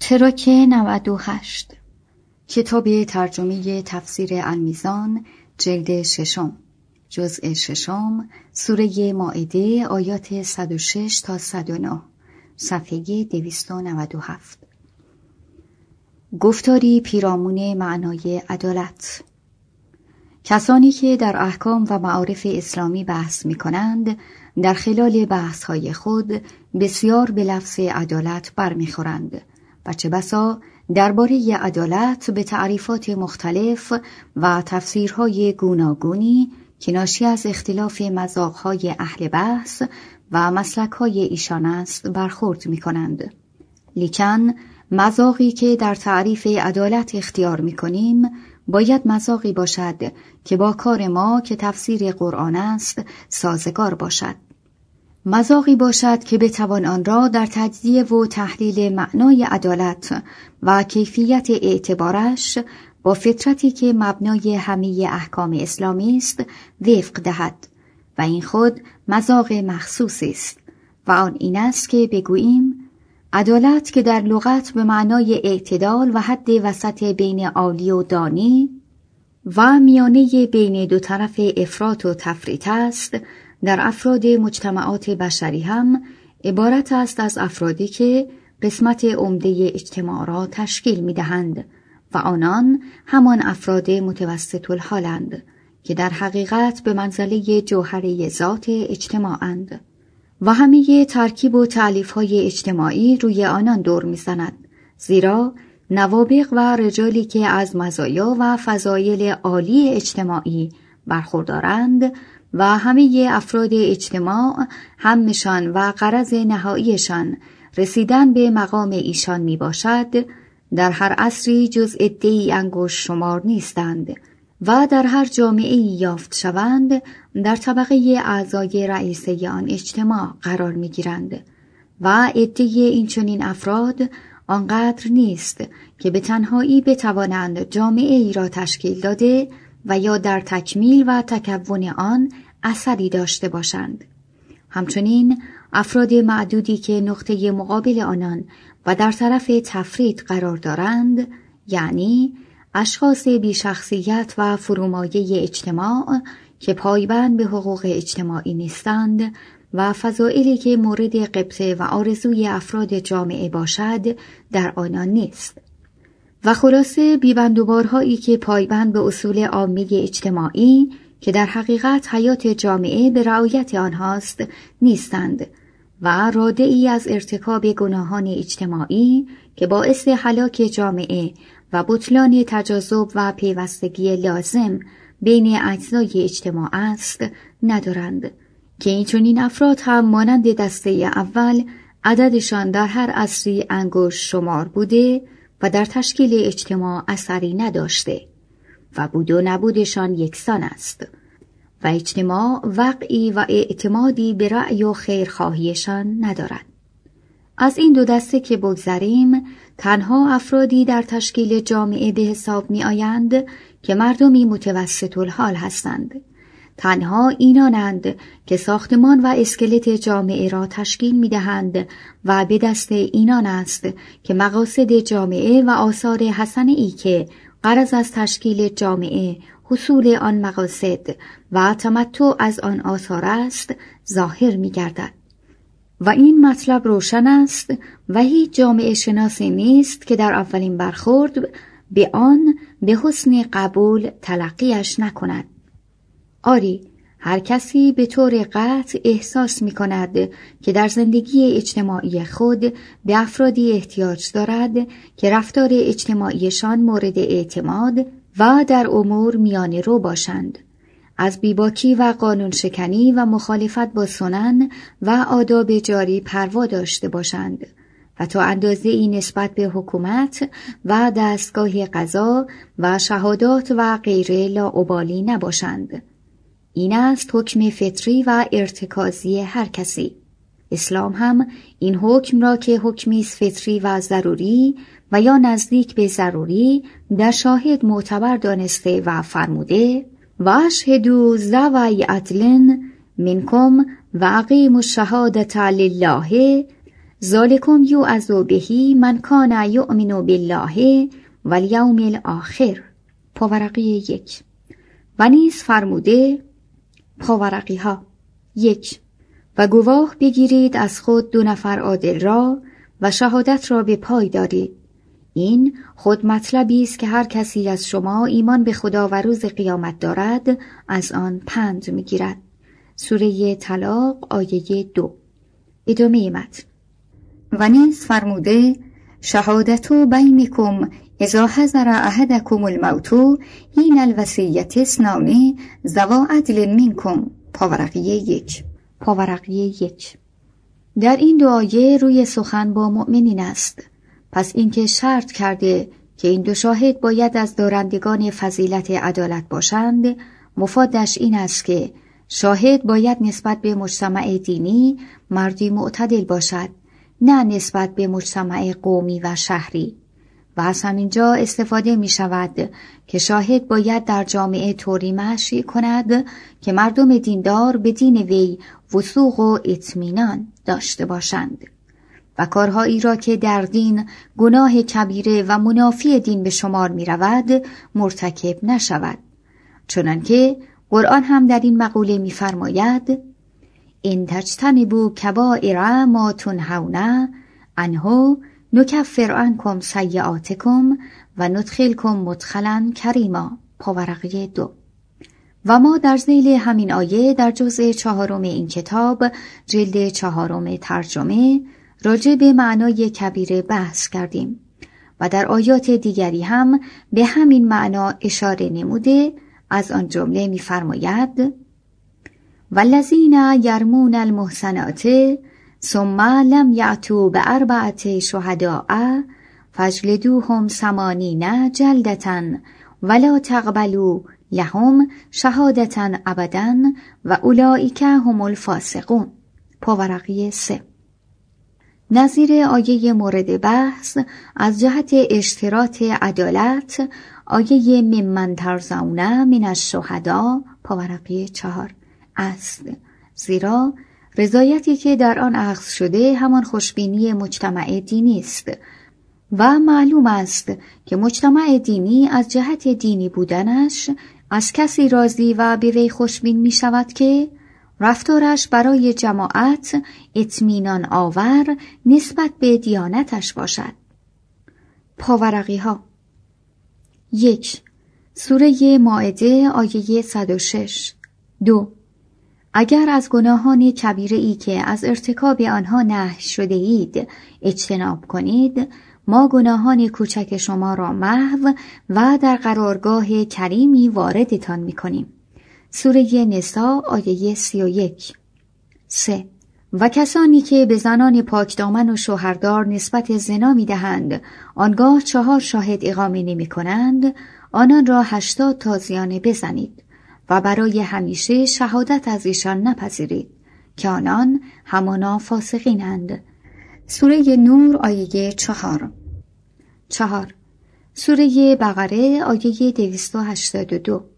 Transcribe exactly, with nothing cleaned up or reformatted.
تراک نود و هشت، کتاب ترجمه تفسیر المیزان، جلد ششم، جزء ششم، سوره مائده، آیات صد و شش تا صد و نه، صفحه دویست و نود و هفت. گفتاری پیرامون معنای عدالت. کسانی که در احکام و معارف اسلامی بحث می کنند، در خلال بحث‌های خود بسیار به لفظ عدالت برمیخورند و چه بسا درباره عدالت به تعریفات مختلف و تفسیرهای گوناگونی که ناشی از اختلاف مذاق‌های اهل بحث و مسلک‌های ایشان است برخورد می‌کنند. لیکن مذاقی که در تعریف عدالت اختیار می‌کنیم باید مذاقی باشد که با کار ما که تفسیر قرآن است سازگار باشد. مذاقی باشد که بتوان آن را در تجزیه و تحلیل معنای عدالت و کیفیت اعتبارش با فطرتی که مبنای همه احکام اسلامی است وفق دهد و این خود مذاق مخصوصی است و آن این است که بگوییم عدالت که در لغت به معنای اعتدال و حد وسط بین عالی و دانی و میانه بین دو طرف افراط و تفریط است، در افراد مجتمعات بشری هم عبارت است از افرادی که قسمت عمده اجتماع را تشکیل می دهند و آنان همان افراد متوسط الحالند که در حقیقت به منزله جوهره ذات اجتماعند و همه ترکیب و تألیف‌های اجتماعی روی آنان دور می‌زند، زیرا نوابغ و رجالی که از مزایا و فضایل عالی اجتماعی برخوردارند و همه افراد اجتماع همشان و غرض نهاییشان رسیدن به مقام ایشان می باشد، در هر عصری جز عده‌ای انگشت شمار نیستند و در هر جامعه‌ای یافت شوند در طبقه اعضای رئیسه آن اجتماع قرار می گیرند و عده این چنین افراد آنقدر نیست که به تنهایی بتوانند جامعه ای را تشکیل داده و یا در تکمیل و تکون آن اثری داشته باشند. همچنین افراد معدودی که نقطه مقابل آنان و در طرف تفرید قرار دارند، یعنی اشخاص بی شخصیت و فرومایه اجتماع که پایبند به حقوق اجتماعی نیستند و فضائلی که مورد غبطه و آرزوی افراد جامعه باشد در آنان نیست و خلاصه بیبندوبارهایی که پایبند به اصول عامی اجتماعی که در حقیقت حیات جامعه به رعایت آنهاست نیستند و رادعی از ارتکاب گناهان اجتماعی که باعث هلاک جامعه و بطلان تجاذب و پیوستگی لازم بین اجزای اجتماع است ندارند که این چنین افراد هم مانند دسته اول عددشان در هر عصری انگشت شمار بوده و در تشکیل اجتماع اثری نداشته و بود و نبودشان یکسان است و اجتماع وقعی و اعتمادی به رأی و خیرخواهیشان ندارد. از این دو دسته که بگذریم، تنها افرادی در تشکیل جامعه به حساب می آیند که مردمی متوسط الحال هستند. تنها اینانند که ساختمان و اسکلت جامعه را تشکیل می دهند و به دست اینان است که مقاصد جامعه و آثار حسنه ای که غرض از تشکیل جامعه حصول آن مقاصد و تمتع از آن آثار است ظاهر می گردد. و این مطلب روشن است و هیچ جامعه شناسی نیست که در اولین برخورد به آن به حسن قبول تلقیش نکند. آری، هر کسی به طور قطع احساس می کند که در زندگی اجتماعی خود به افرادی احتیاج دارد که رفتار اجتماعیشان مورد اعتماد و در امور میانه رو باشند، از بیباکی و قانون شکنی و مخالفت با سنن و آداب جاری پروا داشته باشند و تا اندازه این نسبت به حکومت و دستگاه قضا و شهادات و غیره لاابالی نباشند. این است حکم فطری و ارتکازی هر کسی. اسلام هم این حکم را که حکمی فطری و ضروری و یا نزدیک به ضروری در شاهد معتبر دانسته و فرموده و اشهدوا ذوی عدل منکم و اقیموا الشهادة لله ذالکم یوعظ به من کان یؤمن بالله والیوم الاخر. پاورقی یک. و نیز فرموده پاورقی ها یک. و گواه بگیرید از خود دو نفر عادل را و شهادت را به پای دارید. این خود مطلبی است که هر کسی از شما ایمان به خدا و روز قیامت دارد از آن پند میگیرد. سوره طلاق آیه دو. ادامه متن. و نیز فرموده شهادتو بینکم اذا حضر احدکم الموت حین الوصیة اثنان ذوا عدل منکم. پاورقی یک. پاورقی یک. در این دو آیه روی سخن با مؤمنین است. پس اینکه شرط کرده که این دو شاهد باید از دارندگان فضیلت عدالت باشند، مفادش این است که شاهد باید نسبت به مجتمع دینی مردی معتدل باشد، نه نسبت به مجتمع قومی و شهری. و از همینجا استفاده می شود که شاهد باید در جامعه طوری معاشی کند که مردم دیندار به دین وی وثوق و اطمینان داشته باشند و کارهایی را که در دین گناه کبیره و منافی دین به شمار می رود مرتکب نشود. چنانکه قرآن هم در این مقوله می فرماید ان تجتنبوا کبائر ما تنهون عنه نکفر عنکم سیئاتکم و ندخلکم مدخلا کریما. پاورقی دو. و ما در ذیل همین آیه در جزء چهارم این کتاب جلد چهارم ترجمه راجع به معنای کبیره بحث کردیم و در آیات دیگری هم به همین معنا اشاره نموده. از آن جمله می فرماید والذین یرمون المحصنات ثم لم یأتوا بأربعة شهداء فاجلدوهم ثمانین جلدة ولا تقبلوا لهم شهادة ابدا و اولئک هم الفاسقون. پاورقی سه. نظیر آیه مورد بحث از جهت اشتراط عدالت آیه ممن ترضون من الشهداء پاورقی چهار است، زیرا رضایتی که در آن اخذ شده همان خوشبینی مجتمع دینی است و معلوم است که مجتمع دینی از جهت دینی بودنش از کسی راضی و به وی خوشبین می شود که رفتارش برای جماعت اطمینان آور نسبت به دیانتش باشد. پاورقی ها یک. سوره مائده آیه صد و شش. دو. اگر از گناهان کبیره ای که از ارتکاب آنها نهی شده اید اجتناب کنید، ما گناهان کوچک شما را محو و در قرارگاه کریمی واردتان می‌کنیم. سوره نساء آیه سی و یک. سه. و کسانی که به زنان پاکدامن و شوهردار نسبت زنا می‌دهند آنگاه چهار شاهد اقامه نمی‌کنند، آنان را هشتاد تازیانه بزنید و برای همیشه شهادت از ایشان نپذیرید که آنان همانا فاسقینند. سوره نور آیه چهار. چهار. سوره بقره آیه دویست و هشتاد و دو.